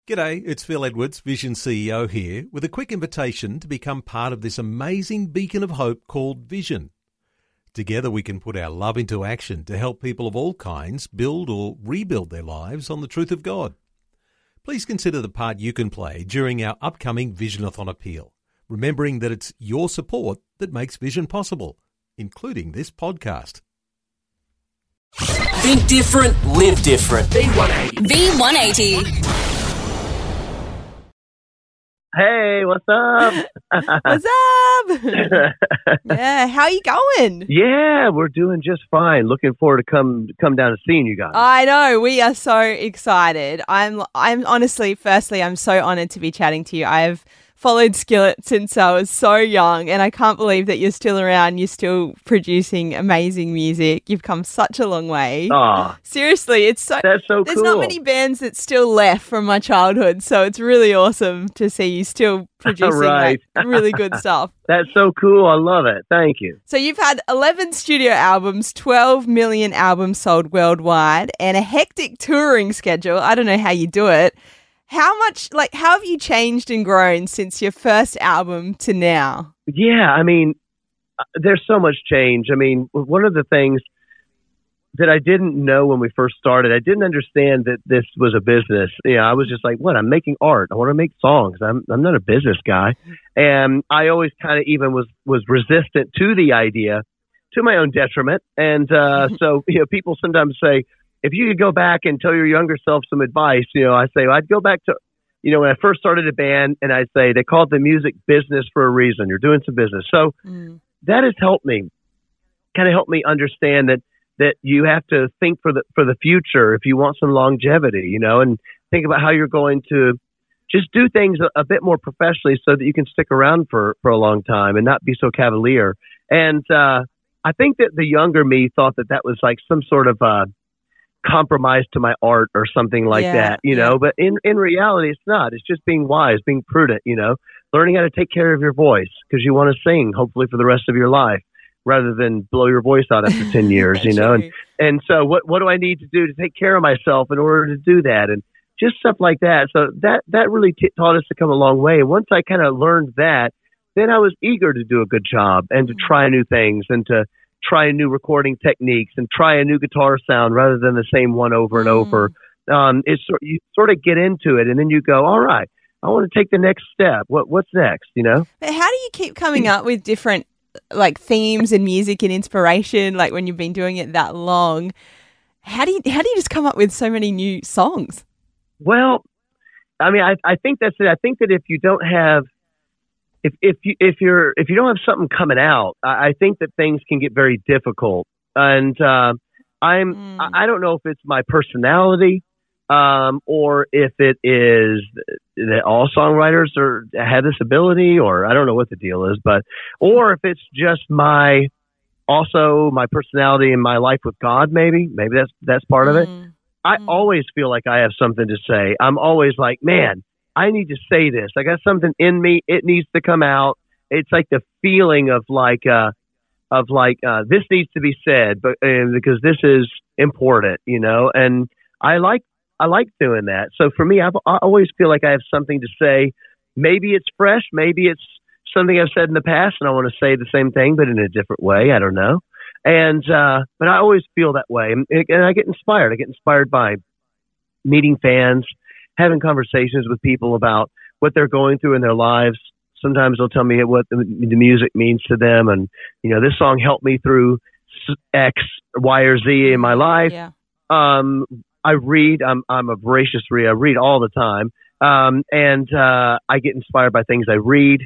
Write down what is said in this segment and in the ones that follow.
G'day, it's Phil Edwards, Vision CEO here, with a quick invitation to become part of this amazing beacon of hope called Vision. Together we can put our love into action to help people of all kinds build or rebuild their lives on the truth of God. Please consider the part you can play during our upcoming Visionathon appeal, remembering that it's your support that makes Vision possible, including this podcast. Think different, live different. V180. V180. Hey, what's up? What's up? Yeah, how are you going? Yeah, we're doing just fine. Looking forward to come down and seeing you guys. I know, we are so excited. I'm honestly, firstly, I'm so honored to be chatting to you. I've followed Skillet since I was so young, and I can't believe that you're still around. You're still producing amazing music. You've come such a long way. Aw. Seriously, That's so cool. There's not many bands that still left from my childhood, so it's really awesome to see you still producing Right. like, really good stuff. That's so cool. I love it. Thank you. So you've had 11 studio albums, 12 million albums sold worldwide, and a hectic touring schedule. I don't know how you do it. How have you changed and grown since your first album to now? Yeah, I mean, there's so much change. I mean, one of the things that I didn't know when we first started, I didn't understand that this was a business. You know, I was just like, what? I'm making art. I want to make songs. I'm not a business guy. And I always kind of even was resistant to the idea, to my own detriment. And so, you know, people sometimes say, if you could go back and tell your younger self some advice, you know, I say, well, I'd go back to, you know, when I first started a band, and I'd say they called the music business for a reason. You're doing some business. So that has helped me, kind of helped me understand that you have to think for the future if you want some longevity, you know, and think about how you're going to just do things a bit more professionally so that you can stick around for a long time and not be so cavalier. And I think that the younger me thought that was like some sort of compromise to my art or something like that, you know, but in reality, it's not. It's just being wise, being prudent, you know, learning how to take care of your voice because you want to sing hopefully for the rest of your life rather than blow your voice out after 10 years, you know, and so what do I need to do to take care of myself in order to do that? And just stuff like that. So that really taught us to come a long way. And once I kind of learned that, then I was eager to do a good job and to try new things and to try new recording techniques and try a new guitar sound rather than the same one over and over. You sort of get into it and then you go, all right, I want to take the next step. What's next, you know? But how do you keep coming up with different like themes and music and inspiration, like when you've been doing it that long? How do you just come up with so many new songs? Well, I mean, I think that's it. I think that if you don't have if you don't have something coming out, I think that things can get very difficult. And I don't know if it's my personality, or if it is that all songwriters have this ability, or I don't know what the deal is, or if it's just my personality and my life with God. Maybe that's part of it. I always feel like I have something to say. I'm always like, man, I need to say this. I got something in me. It needs to come out. It's like the feeling of this needs to be said, but because this is important, you know. And I like doing that. So for me, I always feel like I have something to say. Maybe it's fresh. Maybe it's something I've said in the past, and I want to say the same thing, but in a different way. I don't know. And but I always feel that way, and I get inspired. I get inspired by meeting fans, having conversations with people about what they're going through in their lives. Sometimes they'll tell me what the music means to them. And, you know, this song helped me through X, Y, or Z in my life. Yeah. I read, I'm a voracious reader. I read all the time. And I get inspired by things I read,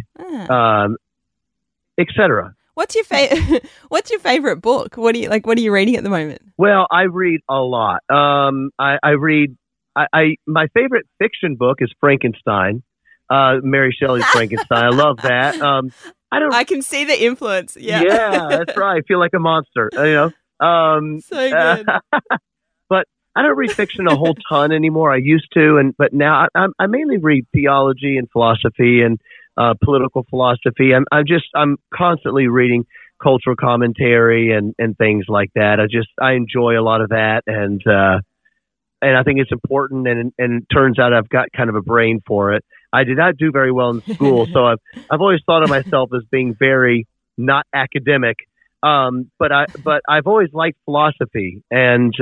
etc. What's your favorite book? What are you reading at the moment? Well, I read a lot. I read my favorite fiction book is Frankenstein, Mary Shelley's Frankenstein. I love that. I can see the influence. Yeah. Yeah, that's right. I feel like a monster, you know. So good. But I don't read fiction a whole ton anymore. I used to, but now I mainly read theology and philosophy and political philosophy. I'm constantly reading cultural commentary and things like that. I enjoy a lot of that, and and I think it's important. And it turns out I've got kind of a brain for it. I did not do very well in school, so I've always thought of myself as being very not academic. But I've always liked philosophy, and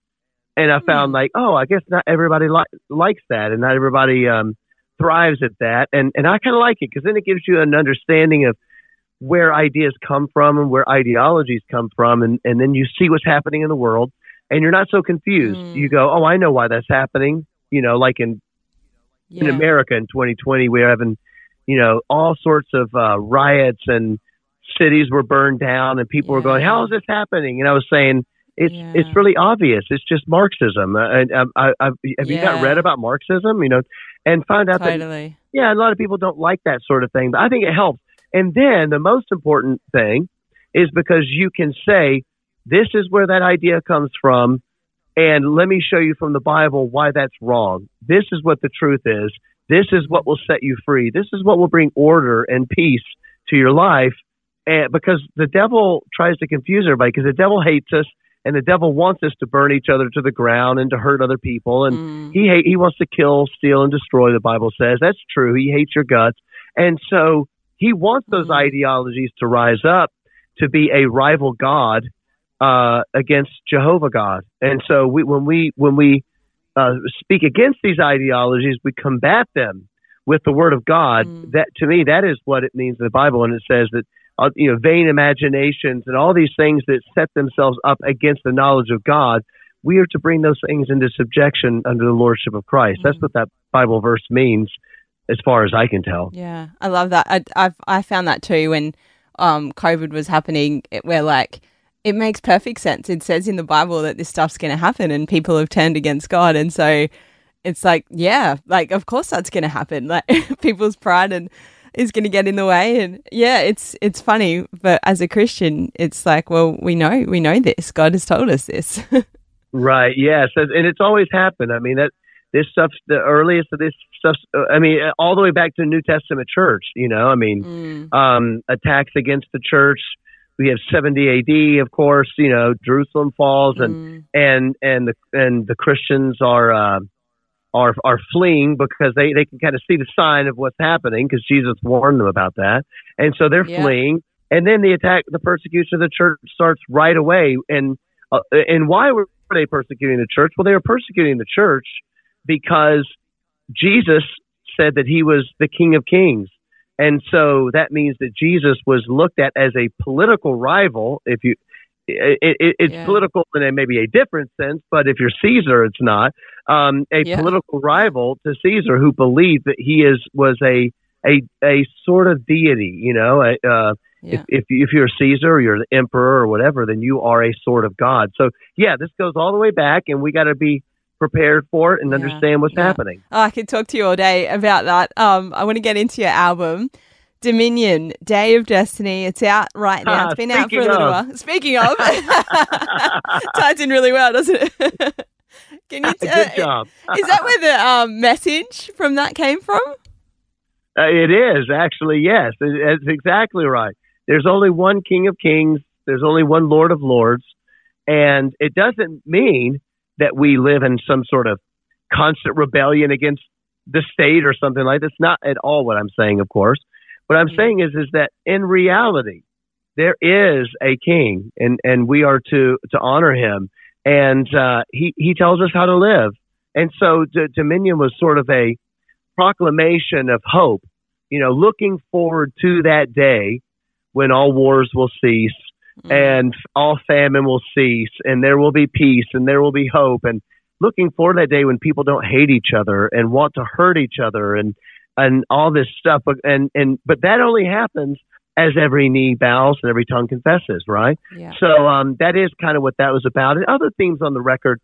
I found like, oh, I guess not everybody likes that, and not everybody thrives at that, and I kind of like it because then it gives you an understanding of where ideas come from and where ideologies come from, and then you see what's happening in the world, and you're not so confused. You go, oh, I know why that's happening. Like in America in 2020, we're having, all sorts of riots, and cities were burned down, and people were going, how is this happening? And I was saying, it's really obvious. It's just Marxism. Have you not read about Marxism? And find out that a lot of people don't like that sort of thing, but I think it helps. And then the most important thing is because you can say, this is where that idea comes from, and let me show you from the Bible why that's wrong. This is what the truth is. This is what will set you free. This is what will bring order and peace to your life. And because the devil tries to confuse everybody, because the devil hates us, and the devil wants us to burn each other to the ground and to hurt other people. And he wants to kill, steal, and destroy, the Bible says. That's true. He hates your guts. And so he wants those ideologies to rise up to be a rival God against Jehovah God. And so when we speak against these ideologies, we combat them with the Word of God. That, to me, that is what it means in the Bible. And it says that vain imaginations and all these things that set themselves up against the knowledge of God, we are to bring those things into subjection under the lordship of Christ. That's what that Bible verse means, as far as I can tell. Yeah, I love that. I found that too when COVID was happening, where like it makes perfect sense. It says in the Bible that this stuff's going to happen, and people have turned against God, and so it's like, of course that's going to happen. Like people's pride is going to get in the way, and it's funny, but as a Christian, it's like, well, we know this. God has told us this. Right. Yes, and it's always happened. I mean, that this stuff's the earliest of this stuff. I mean, all the way back to the New Testament church. Attacks against the church. We have 70 A.D. Of course. Jerusalem falls, and the Christians are fleeing because they can kind of see the sign of what's happening, because Jesus warned them about that. And so they're fleeing. And then the persecution of the church starts right away. And why were they persecuting the church? Well, they were persecuting the church because Jesus said that he was the King of Kings. And so that means that Jesus was looked at as a political rival. It's political in maybe a different sense, but if you're Caesar, it's not political rival to Caesar, who believed that he was a sort of deity. If you're Caesar or you're the emperor or whatever, then you are a sort of God. So this goes all the way back, and we got to be prepared for it and understand what's happening. Oh, I could talk to you all day about that. I want to get into your album, Dominion, Day of Destiny. It's out right now. It's been out for a little while. Speaking of, ties in really well, doesn't it? Can you Good job. Is that where the message from that came from? It is, actually, yes. It's exactly right. There's only one King of Kings. There's only one Lord of Lords. And it doesn't mean that we live in some sort of constant rebellion against the state or something like that. That's not at all what I'm saying, of course. What I'm saying is that in reality, there is a king, and we are to honor him. And he tells us how to live. And so Dominion was sort of a proclamation of hope, looking forward to that day when all wars will cease and all famine will cease, and there will be peace and there will be hope, and looking forward to that day when people don't hate each other and want to hurt each other and all this stuff. But that only happens as every knee bows and every tongue confesses, right? Yeah. So that is kind of what that was about. And other themes on the record,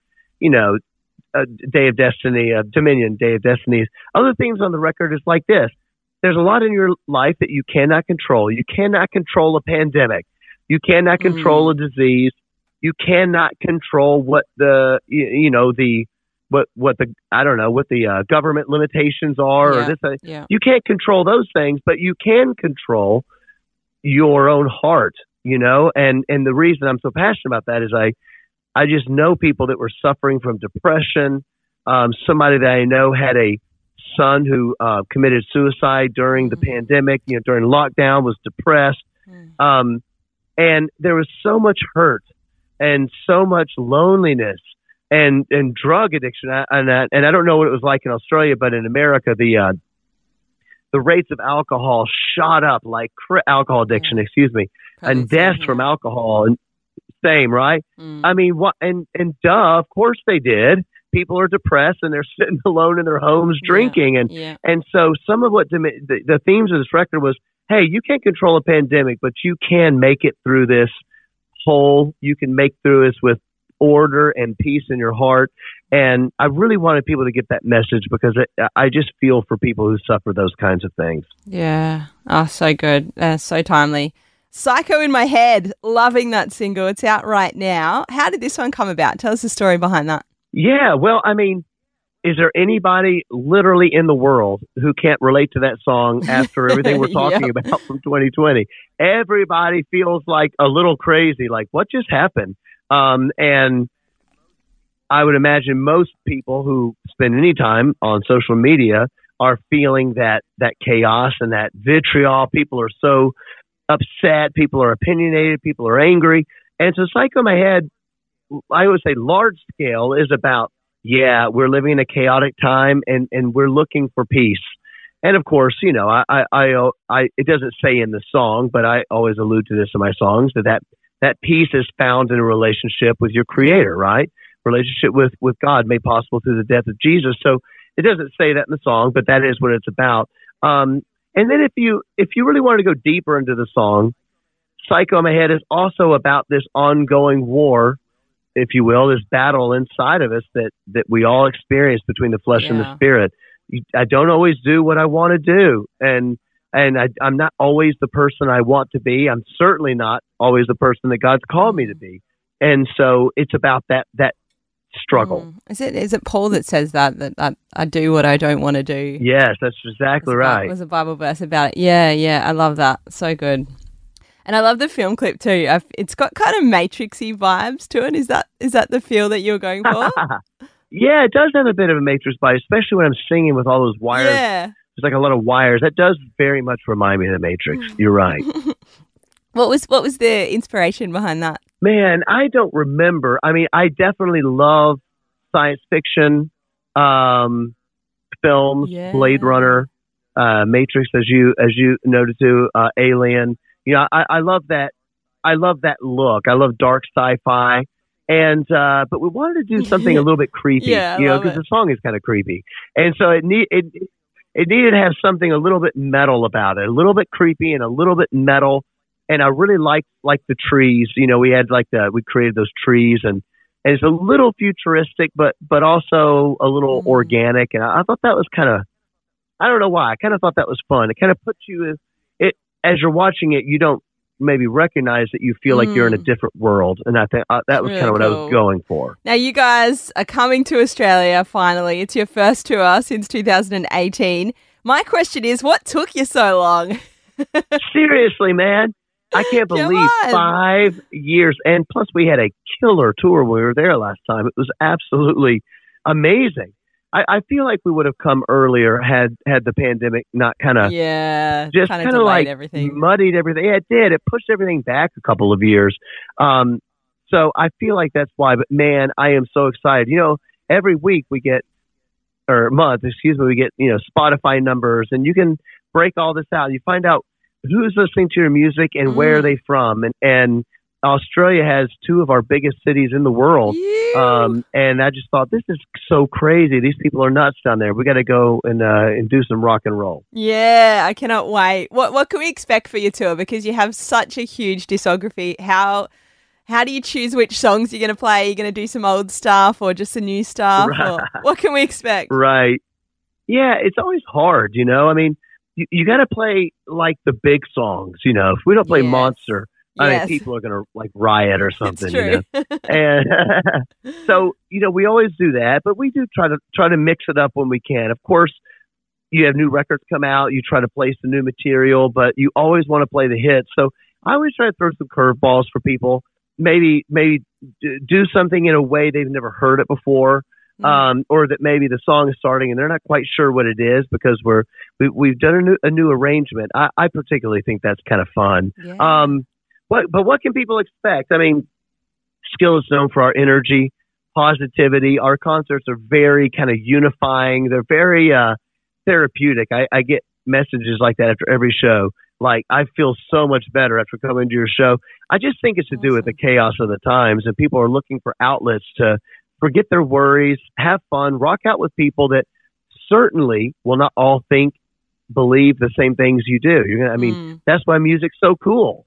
Day of Destiny, Dominion, Day of Destiny. Other themes on the record is like this. There's a lot in your life that you cannot control. You cannot control a pandemic. You cannot control a disease. You cannot control what the government limitations are, or this. You can't control those things, but you can control your own heart, and the reason I'm so passionate about that is I just know people that were suffering from depression. Somebody that I know had a son who committed suicide during the pandemic, during lockdown, was depressed. And there was so much hurt and so much loneliness and drug addiction. And I don't know what it was like in Australia, but in America, the rates of alcohol shot up, like alcohol addiction, and deaths from alcohol. And same, right? I mean, what? And duh, of course they did. People are depressed and they're sitting alone in their homes drinking. And so some of what the themes of this record was, hey, you can't control a pandemic, but you can make it through this whole. You can make through this with order and peace in your heart. And I really wanted people to get that message because I just feel for people who suffer those kinds of things. Yeah. Oh, so good. So timely. Psycho in My Head. Loving that single. It's out right now. How did this one come about? Tell us the story behind that. Yeah. Well, I mean, is there anybody literally in the world who can't relate to that song after everything we're talking about from 2020? Everybody feels like a little crazy, like what just happened? And I would imagine most people who spend any time on social media are feeling that chaos and that vitriol. People are so upset. People are opinionated. People are angry. And so Psycho in My Head, I would say large scale, is about, we're living in a chaotic time and we're looking for peace. And of course, it doesn't say in the song, but I always allude to this in my songs, that peace is found in a relationship with your creator, right? Relationship with God made possible through the death of Jesus. So it doesn't say that in the song, but that is what it's about. And then if you really want to go deeper into the song, Psycho in My Head is also about this ongoing war, if you will, this battle inside of us that we all experience between the flesh and the spirit. I don't always do what I want to do. And I'm not always the person I want to be. I'm certainly not always the person that God's called me to be. And so it's about that struggle. Is it Paul that says that I do what I don't want to do? Yes, that's exactly right. There's a Bible verse about it. Yeah, I love that. So good. And I love the film clip too. It's got kind of Matrixy vibes to it. Is that the feel that you're going for? Yeah, it does have a bit of a Matrix vibe, especially when I'm singing with all those wires. Yeah. There's like a lot of wires. That does very much remind me of the Matrix. You're right. What was the inspiration behind that? Man, I don't remember. I mean, I definitely love science fiction films, Blade Runner, Matrix, as you noted too, Alien. I love that. I love that look. I love dark sci-fi. And but we wanted to do something a little bit creepy, because the song is kind of creepy, and so it needed to have something a little bit metal about it, a little bit creepy and a little bit metal. And I really like the trees. We had we created those trees, and it's a little futuristic, but also a little organic. And I thought that was kind of, I don't know why, I kind of thought that was fun. It kind of puts you as you're watching it, you don't maybe recognize that you feel like you're in a different world. And I think that was really kind of what I was going for. Now, you guys are coming to Australia finally. It's your first tour since 2018. My question is, what took you so long? Seriously, man. I can't believe 5 years. And plus, we had a killer tour when we were there last time. It was absolutely amazing. I feel like we would have come earlier had the pandemic not kind of just kind of like everything. Muddied everything. Yeah, it did. It pushed everything back a couple of years. So I feel like that's why. But man, I am so excited. Every week we get, or month, we get Spotify numbers, and you can break all this out. You find out who's listening to your music and where are they from, and Australia has two of our biggest cities in the world. And I just thought, this is so crazy. These people are nuts down there. We got to go and do some rock and roll. Yeah, I cannot wait. What can we expect for your tour? Because you have such a huge discography. How do you choose which songs you're going to play? Are you going to do some old stuff or just the new stuff? Right. Or what can we expect? Right. Yeah, it's always hard, I mean, you got to play like the big songs, If we don't play Monster, I mean, people are going to riot or something, It's true. And so, we always do that, but we do try to mix it up when we can. Of course, you have new records come out, you try to play some new material, but you always want to play the hits. So I always try to throw some curveballs for people. maybe do something in a way they've never heard it before. Or that maybe the song is starting and they're not quite sure what it is because we've done a new arrangement. I particularly think that's kind of fun. Yeah. But what can people expect? I mean, Skillet's known for our energy, positivity. Our concerts are very kind of unifying. They're very therapeutic. I get messages like that after every show. Like, I feel so much better after coming to your show. I just think it's to do with the chaos of the times, and people are looking for outlets to forget their worries, have fun, rock out with people that certainly will not all believe the same things you do. That's why music's so cool.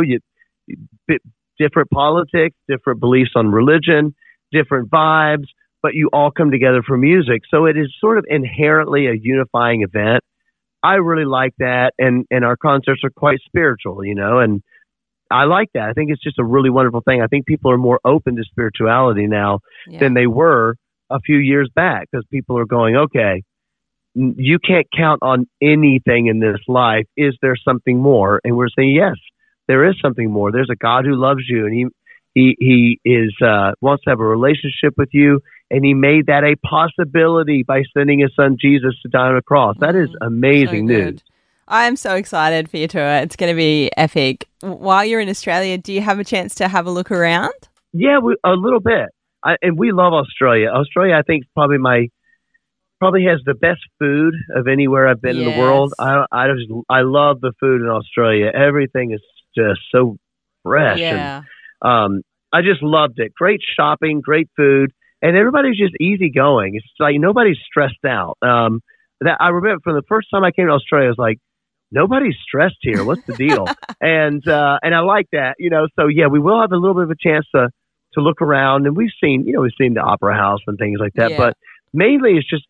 Different politics, different beliefs on religion, different vibes, but you all come together for music. So it is sort of inherently a unifying event. I really like that. And our concerts are quite spiritual, and I like that. I think it's just a really wonderful thing. I think people are more open to spirituality now than they were a few years back, because people are going, okay, you can't count on anything in this life. Is there something more? And we're saying, yes, there is something more. There's a God who loves you, and he is wants to have a relationship with you, and he made that a possibility by sending his son Jesus to die on a cross. That is amazing news. I'm so excited for your tour. It's going to be epic. While you're in Australia, do you have a chance to have a look around? Yeah, a little bit. And we love Australia. Australia, I think, probably has the best food of anywhere I've been in the world. I love the food in Australia. Everything is just so fresh. Yeah. And I just loved it. Great shopping, great food, and everybody's just easygoing. It's like nobody's stressed out. That I remember from the first time I came to Australia, I was like, nobody's stressed here. What's the deal? and I like that, so yeah, we will have a little bit of a chance to look around, and we've seen the Opera House and things like that, but mainly it's just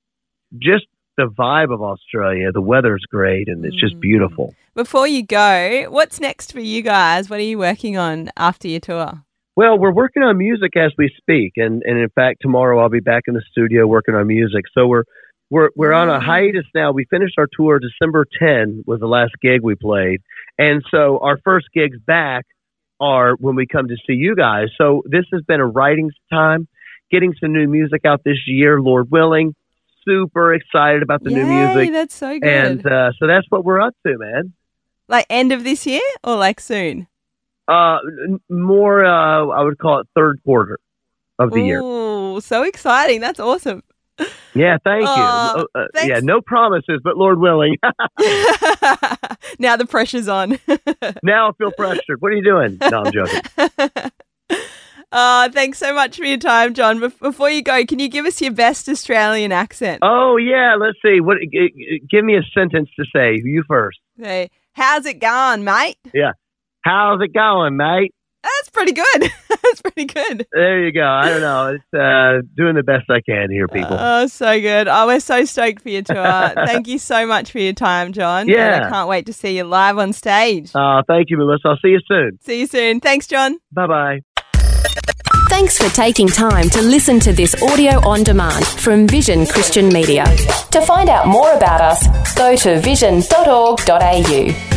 the vibe of Australia. The weather's great and it's just beautiful. Before you go, what's next for you guys? What are you working on after your tour? Well, we're working on music as we speak, and in fact, tomorrow I'll be back in the studio working on music. So we're on a hiatus now. We finished our tour. December 10 was the last gig we played. And so our first gigs back are when we come to see you guys. So this has been a writing time, getting some new music out this year, Lord willing. Super excited about the new music. That's so good. And so that's what we're up to, man. Like end of this year or like soon? More, I would call it third quarter of the year. Oh, so exciting. That's awesome. Yeah, thank you. Yeah, no promises, but Lord willing. Now the pressure's on. Now I feel pressured. What are you doing? No, I'm joking. Thanks so much for your time, John. Before you go, can you give us your best Australian accent? Oh, yeah. Let's see. Give me a sentence to say. You first. Hey, how's it going, mate? Yeah. How's it going, mate? That's pretty good. That's pretty good. There you go. I don't know. It's doing the best I can here, people. Oh, so good. Oh, we're so stoked for your tour. Thank you so much for your time, John. Yeah. And I can't wait to see you live on stage. Thank you, Melissa. I'll see you soon. See you soon. Thanks, John. Bye-bye. Thanks for taking time to listen to this audio on demand from Vision Christian Media. To find out more about us, go to vision.org.au.